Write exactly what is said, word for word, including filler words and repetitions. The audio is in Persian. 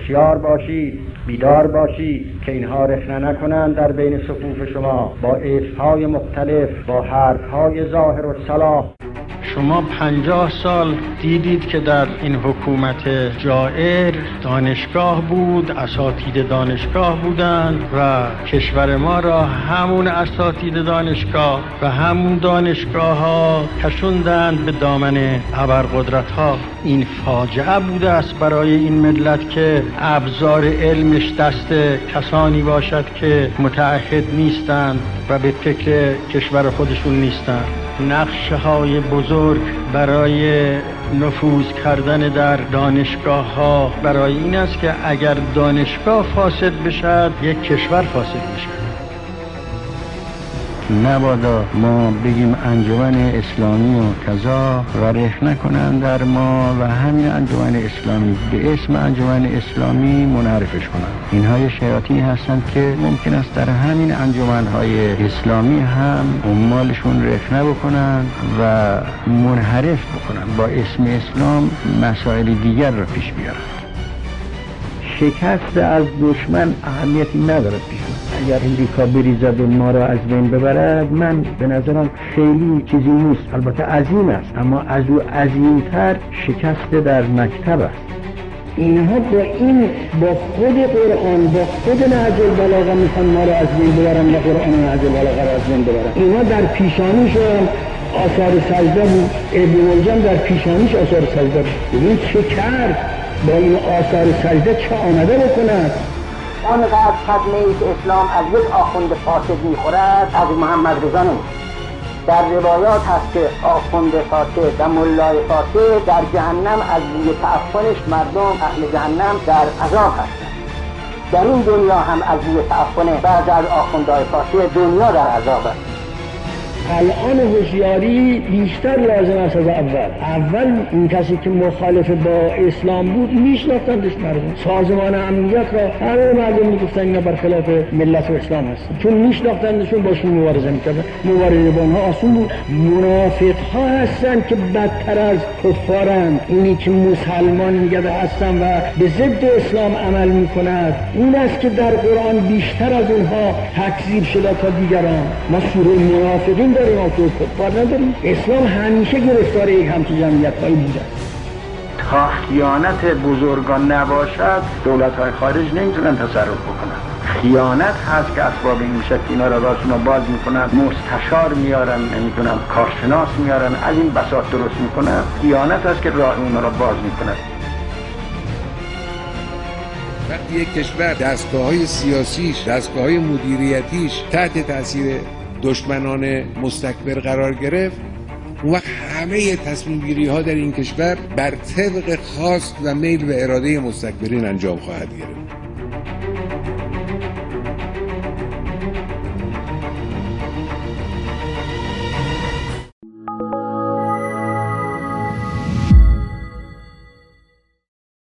هوشیار باشید، بیدار باشید که اینها رخنه نکنند در بین صفوف شما با اسمهای مختلف، با حرفهای ظاهر و صلاح. شما پنجاه سال دیدید که در این حکومت جائر دانشگاه بود، اساتید دانشگاه بودند و کشور ما را همون اساتید دانشگاه و همون دانشگاه ها کشوندند به دامن ابرقدرت ها. این فاجعه بوده است برای این ملت که ابزار علمش دست کسانی باشد که متعهد نیستند و به فکر کشور خودشون نیستند. نقشه های بزرگ برای نفوذ کردن در دانشگاه ها برای این است که اگر دانشگاه فاسد بشد یک کشور فاسد میشه. نبادا ما بگیم انجمن اسلامی و کذا و رخنه کنند در ما و همین انجمن اسلامی به اسم انجمن اسلامی منحرفش کنند. اینها شیاطین هستند که ممکن است در همین انجمنهای اسلامی هم عمالشون رخنه بکنند و منحرف بکنند، با اسم اسلام مسائل دیگر را پیش بیارند. شکست از دشمن اهمیتی نداره پیش من. اگر امریکا بریزد و ما را از بین ببرد، من به نظرم خیلی چیزی نیست. البته عظیم است، اما از او عظیمتر شکست در مکتب است. اینها با این با خود قرآن، با خود نهج البلاغه میخوان ما را از بین ببرن و قرآن نهج البلاغه را از بین ببرن. اینا در پیشانیشون آثار سجده بود، ابن ملجم در پیشانیش آثار سجده بود. ببین چه کرد با این آثار سجده، چه آمده بکند. آنقدر صدمه ای که اسلام از یک آخوند فاسد میخورد از محمد رضا نمیشه. در روایات هست که آخوند فاسد و ملای فاسد در جهنم از بوی تعفنش مردم اهل جهنم در عذاب هستند. در این دنیا هم از بوی تعفن بعض از آخوندهای فاسد دنیا در عذاب است. الان هوشیاری بیشتر لازم است از اول. اول این کسی که مخالف با اسلام بود میشناختندش مردم. سازمان امنیت را همه مردم میگفتن اینا برخلاف ملت و اسلام هستن، چون میشناختندشون باشون مبارزه میکردن. مبارزه با اونها آسون بود. منافق ها هستن که بدتر از کفارن. اینی که مسلمان میگه هستن و به ضد اسلام عمل میکند، اون است که در قرآن بیشتر از اونها تکذیب شده تا دیگران. ما سوره منافقین داریم، ما تو کفار نداریم. اسلام همیشه گرفتار یک همچین جمعیت‌هایی بوده. تا خیانت بزرگان نباشد دولت‌های خارج نمیتونن تصرف بکنن. خیانت هست که اسباب این میشه که اینا را راشون باز میکنن، مستشار میارن، نمیدونم کارشناس میارن، از این بساط درست میکنن. خیانت هست که راه اونا را باز میکنن. وقتی یک کشور دستگاه‌های سیاسیش، دستگاه‌های مدیریتیش تحت تاثیر دشمنان مستکبر قرار گرفت، اون وقت همه تصمیم گیری ها در این کشور بر طبق خواست و میل و اراده مستکبرین انجام خواهد گرفت.